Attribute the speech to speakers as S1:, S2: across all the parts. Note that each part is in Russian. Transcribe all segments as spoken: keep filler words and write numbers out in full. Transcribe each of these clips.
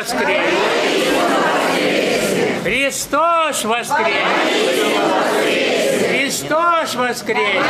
S1: воскрес! Христос воскрес! Христос воскрес!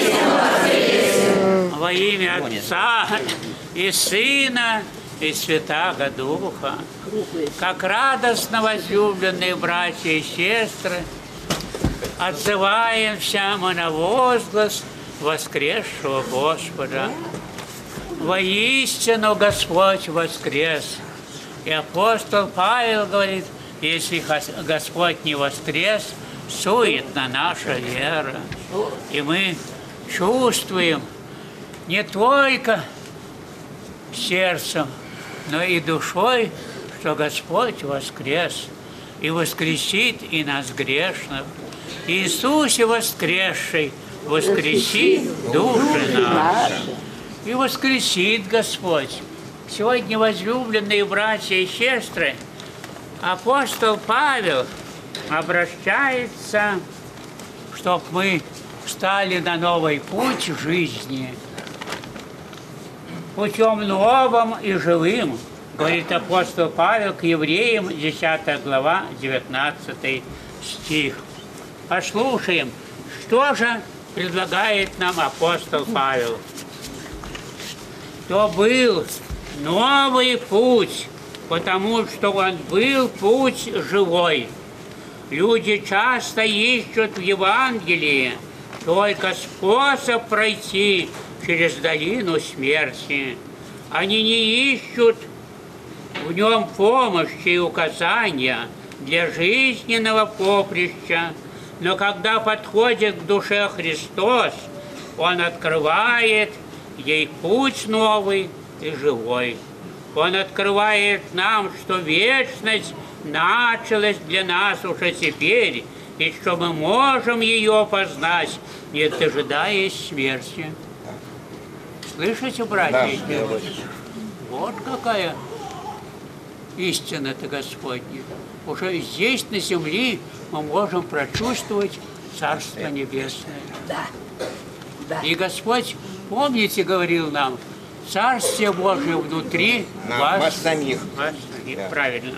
S1: Во имя Отца и Сына и Святаго Духа, как радостно возлюбленные братья и сестры, отзываемся мы на возглас воскресшего Господа. Воистину Господь воскрес. И апостол Павел говорит, если Господь не воскрес, суетна наша вера. И мы чувствуем не только сердцем, но и душой, что Господь воскрес и воскресит и нас грешных. Иисусе воскресший, воскреси души наши. И воскресит Господь. Сегодня, возлюбленные братья и сестры, апостол Павел обращается, чтобы мы встали на новый путь жизни, путем новым и живым, говорит апостол Павел к евреям, десятая глава, девятнадцатый стих. Послушаем, что же предлагает нам апостол Павел. То был новый путь, потому что он был путь живой. Люди часто ищут в Евангелии только способ пройти через долину смерти. Они не ищут в нем помощи и указания для жизненного поприща, но когда подходит к душе Христос, Он открывает ей путь новый и живой. Он открывает нам, что вечность началась для нас уже теперь, и что мы можем ее познать, не дожидаясь смерти. Слышите, братья? Да, вот какая истина-то Господня. Уже здесь, на земле, мы можем прочувствовать Царство Небесное. Да. Да. И Господь, помните, говорил нам, Царствие Божие внутри нам, вас, вас самих. Вас самих. Да. Правильно.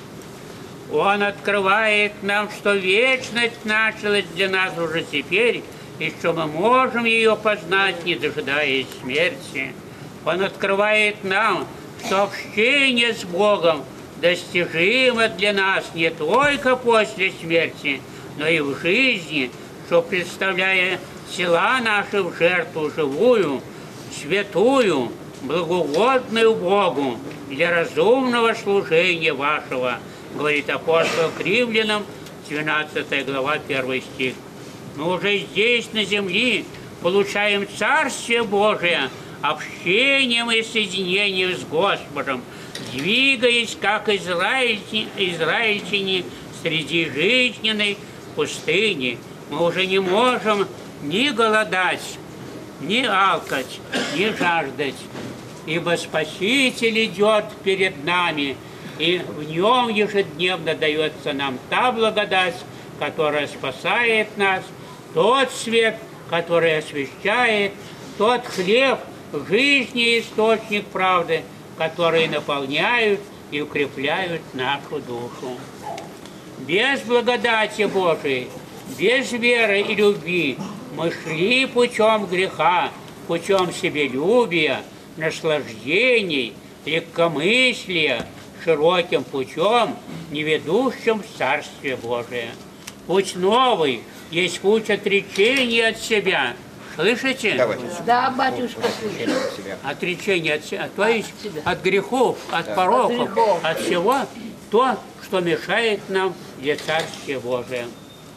S1: Он открывает нам, что вечность началась для нас уже теперь, и что мы можем ее познать, не дожидаясь смерти. Он открывает нам, что общение с Богом достижимо для нас не только после смерти, но и в жизни, что, представляя тела наши в жертву живую, святую, благоугодную Богу для разумного служения вашего, говорит апостол к Римлянам, двенадцатая глава, первый стих. Мы уже здесь, на земле, получаем Царствие Божие общением и соединением с Господом, двигаясь, как израильтяне, израильтяне среди жизненной пустыни. Мы уже не можем ни голодать, ни алкать, ни жаждать, ибо Спаситель идет перед нами, и в нем ежедневно дается нам та благодать, которая спасает нас, тот свет, который освещает, тот хлеб жизни и источник правды, которые наполняют и укрепляют нашу душу. Без благодати Божией, без веры и любви мы шли путем греха, путем себелюбия, наслаждений, легкомыслия, широким путем, не ведущим в Царствие Божие. Путь новый есть путь отречения от себя. Слышите?
S2: Давайте.
S3: Да, батюшка, слышит.
S1: Отречение от себя, то есть от грехов, от пороков, от всего то, что мешает нам для Царствия Божия.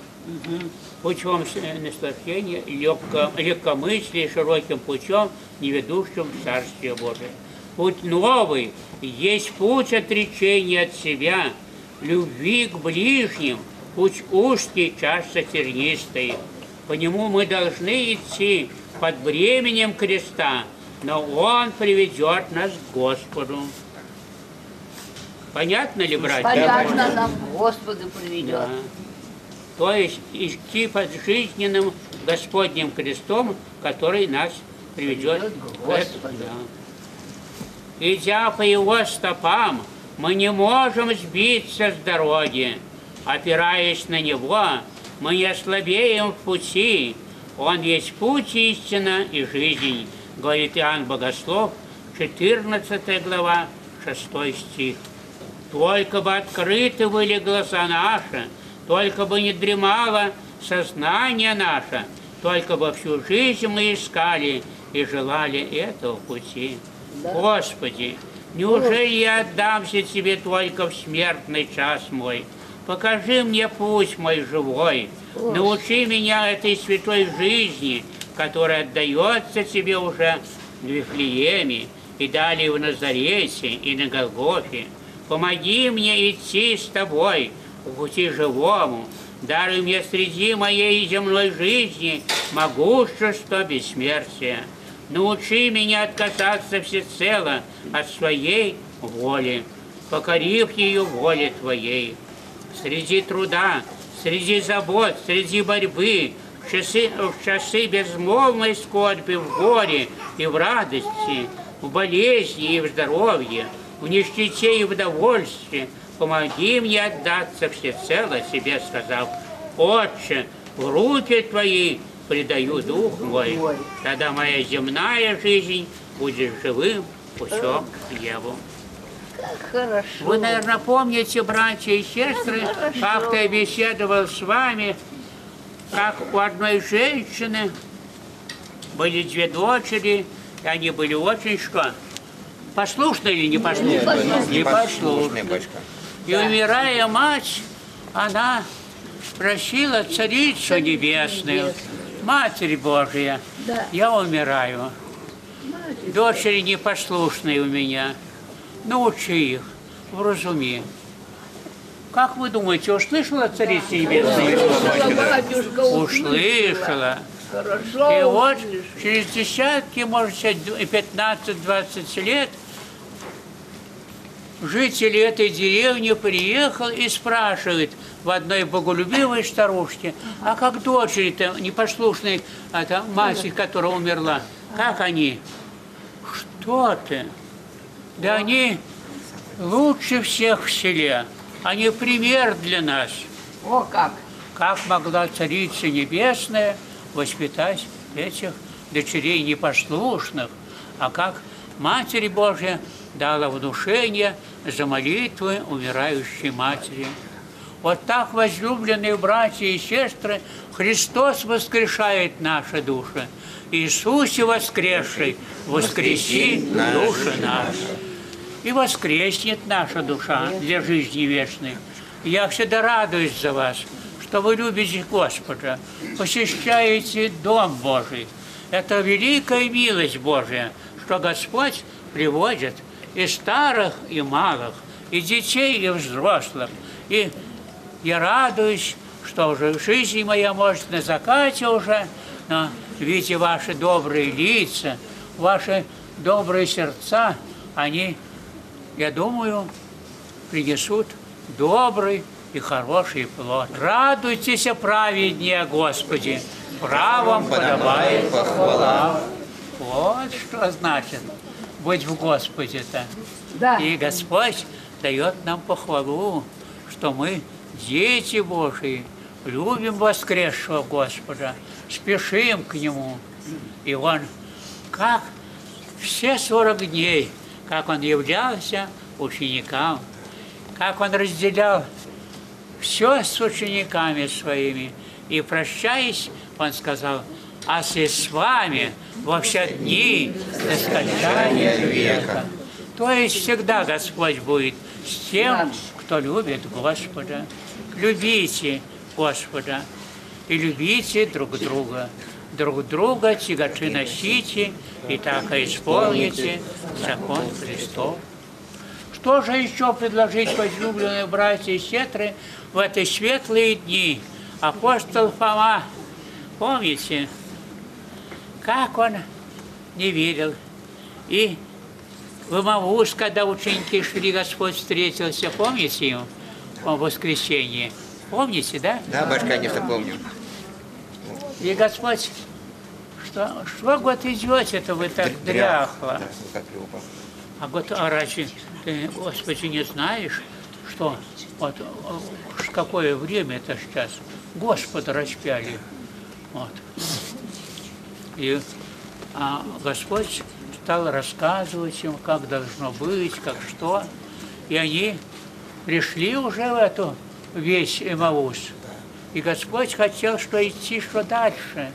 S1: Путем наслаждения, легко, легкомыслия, широким путем, не ведущим в Царствие Божие. Путь новый есть путь отречения от себя, любви к ближним, путь узкий, часто тернистый. По нему мы должны идти под бременем креста, но Он приведет нас к Господу. Понятно ли, братья?
S3: Понятно, нам Господу приведет.
S1: Да. То есть идти под жизненным Господним крестом, который нас приведет к Господу. Да. Идя по Его стопам, мы не можем сбиться с дороги. Опираясь на Него, мы не ослабеем в пути. Он есть путь, истина и жизнь, говорит Иоанн Богослов, четырнадцатая глава, шестой стих. Только бы открыты были глаза наши, только бы не дремало сознание наше, только бы всю жизнь мы искали и желали этого пути. Да. Господи, неужели я отдамся Тебе только в смертный час мой? Покажи мне путь мой живой, научи меня этой святой жизни, которая отдается Тебе уже в Вифлееме, и далее в Назарете, и на Голгофе. Помоги мне идти с Тобой по пути живому, даруй мне среди моей земной жизни могущество бессмертия. Научи меня отказаться всецело от своей воли, покорив ее воле Твоей. Среди труда, среди забот, среди борьбы, в часы, в часы безмолвной скорби, в горе и в радости, в болезни и в здоровье, в нищете и в довольстве, помоги мне отдаться всецело себе, сказав: Отче, в руки Твои предаю дух мой, тогда моя земная жизнь будет живым путем к небу.
S3: Хорошо.
S1: Вы, наверное, помните, братья и сестры, как-то я беседовал с вами, как у одной женщины были две дочери, и они были очень что? Послушные или непослушные? Непослушные. И умирая мать, она просила Царицу Небесную, Матерь Божия, да. Я умираю. Матерь. Дочери непослушные у меня. Научи их, вразуми. Как вы думаете, услышала Царица Небесная? Услышала. Хорошо. И вот через десятки, может быть, пятнадцать-двадцать лет жители этой деревни приехал и спрашивает в одной боголюбивой старушке: а как дочери-то непослушные, это мать, которая умерла, как они? Что ты? Да они лучше всех в селе. Они пример для нас.
S3: О, как!
S1: Как могла Царица Небесная воспитать этих дочерей непослушных, а как Матерь Божья дала внушение за молитвы умирающей матери. Вот так, возлюбленные братья и сестры, Христос воскрешает наши души. Иисусе воскресший, воскреси души наши. И воскреснет наша душа для жизни вечной. Я всегда радуюсь за вас, что вы любите Господа, посещаете Дом Божий. Это великая милость Божия, что Господь приводит и старых, и малых, и детей, и взрослых. И я радуюсь, что уже жизнь моя, может, на закате уже, но видя ваши добрые лица, ваши добрые сердца, они, я думаю, принесут добрый и хороший плод. Радуйтесь, праведнее Господи, правом подобает похвала. Вот что значит быть в Господе-то. Да. И Господь дает нам похвалу, что мы дети Божии, любим воскресшего Господа, спешим к Нему. И Он, как все сорок дней, как Он являлся ученикам, как Он разделял все с учениками своими. И, прощаясь, Он сказал: «А с вами во все дни до скончания века». То есть всегда Господь будет с тем, кто любит Господа. Любите Господа и любите друг друга. Друг друга тягачи носите, и так и исполните закон Христов. Что же еще предложить, возлюбленные братья и сестры, в эти светлые дни? Апостол Фома, помните, как он не верил. И в Эмаус, когда ученики шли, Господь встретился, помните им, в воскресенье? Помните, да?
S2: Да, батюшка, конечно, помню.
S1: И Господь, что, что год идете-то вы так дряхло? А год, а раньше, Ты, Господи, не знаешь, что вот в какое время это сейчас Господа распяли. Вот. И а Господь стал рассказывать им, как должно быть, как что. И они пришли уже в эту весь Эмаус. И Господь хотел, что идти, что дальше.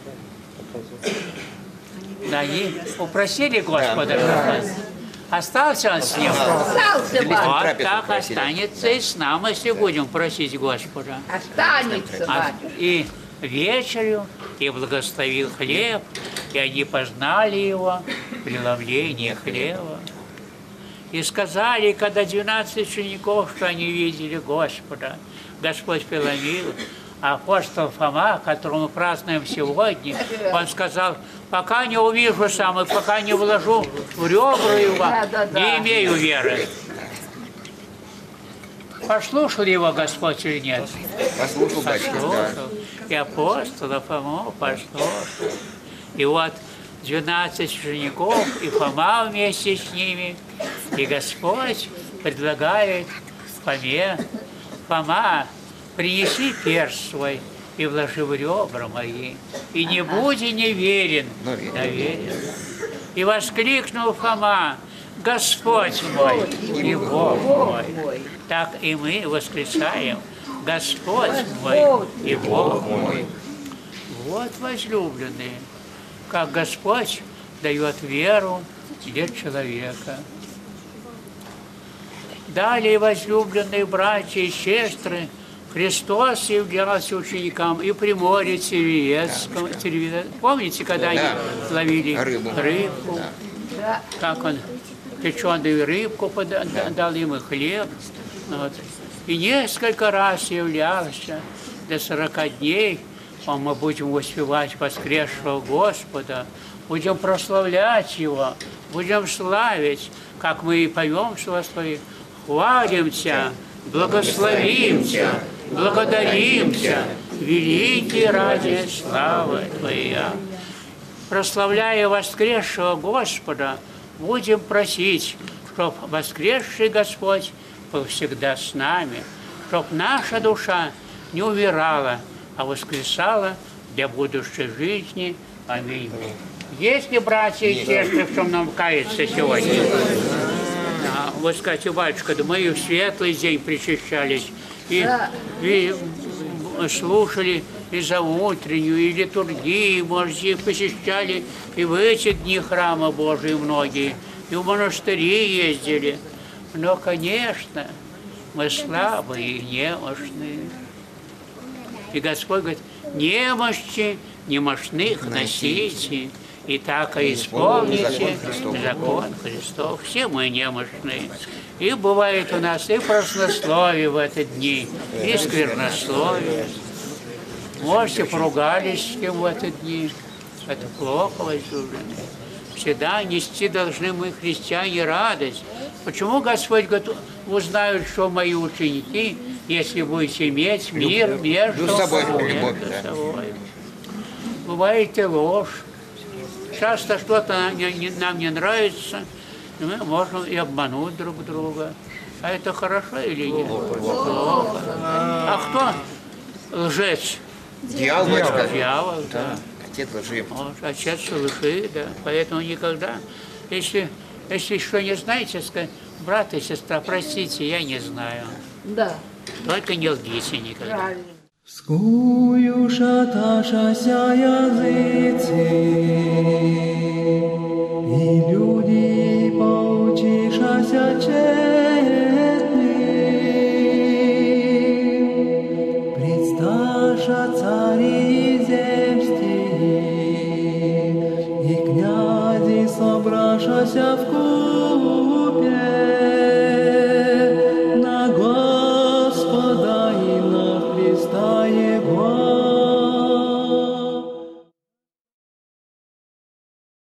S1: Да, они упросили Господа. Да. Остался он с ним?
S3: Остался, батюшка.
S1: Вот так останется и с нами, если будем просить Господа.
S3: Останется, батюшка.
S1: И вечерю, и благословил хлеб, и они познали его, преломление хлеба. И сказали, когда двенадцать учеников, что они видели Господа, Господь преломил. А апостол Фома, которого мы празднуем сегодня, он сказал, пока не увижу сам, и пока не вложу в ребра его, да, да, да. не имею веры. Послушал его Господь или нет?
S2: Послушал,
S1: Послушал.
S2: Да.
S1: И апостола Фому послушал. И вот двенадцать учеников, и Фома вместе с ними, и Господь предлагает Фоме, Фома, принеси перст свой и вложи в ребра мои, и не будь неверен, но верен. И воскликнул Фома, Господь мой и Бог мой. Так и мы восклицаем, Господь мой и Бог мой. Вот, возлюбленные, как Господь дает веру для человека. Далее, возлюбленные братья и сестры, Христос являлся ученикам и при море Тивериадском. Помните, когда они ловили рыбу? рыбку? Да. Как он печеную рыбку дал им и хлеб. Вот. И несколько раз являлся до сорока дней. Мы будем воспевать воскресшего Господа, будем прославлять Его, будем славить, как мы и поем слова свои, хвалимся, благословимся, благодаримся, великий ради славы Твоя. Прославляя воскресшего Господа, будем просить, чтоб воскресший Господь был всегда с нами, чтоб наша душа не умирала, а воскресала для будущей жизни. Аминь. Есть ли братья и сестры, в чем нам каяться сегодня? А, вот скажите, батюшка, да мы и в светлый день причащались, и, и слушали и за утреннюю, и литургии, может, и посещали и в эти дни храма Божии многие, и в монастыри ездили. Но, конечно, мы слабые и немощные. И Господь говорит, немощи немощных носите, и так и исполните закон Христов. Все мы немощные. И бывает у нас и празднословие в эти дни, и сквернословие. Можете, поругались с кем в эти дни. Это плохо, возлюбленные. Всегда нести должны мы, христиане, радость. Почему Господь говорит, узнают, что мои ученики, если будете иметь мир между собой? Любовь, да. собой. Бывает и ложь. Часто что-то нам не нравится, и мы можем и обмануть друг друга. А это хорошо или нет? Плохо. А кто лжец?
S2: Дьявол, батюшка.
S1: Дьявол, да. да.
S2: Отец лжи.
S1: Вот, отец лжи, да. Поэтому никогда, если, если что не знаете, сказать, брат и сестра, простите, я не знаю.
S3: Да.
S1: Только не лгите никогда.
S3: Правильно.
S4: Скую шаташася языцы, и люди поучишася честны, предсташа цари земские, и князи собрашася в круг.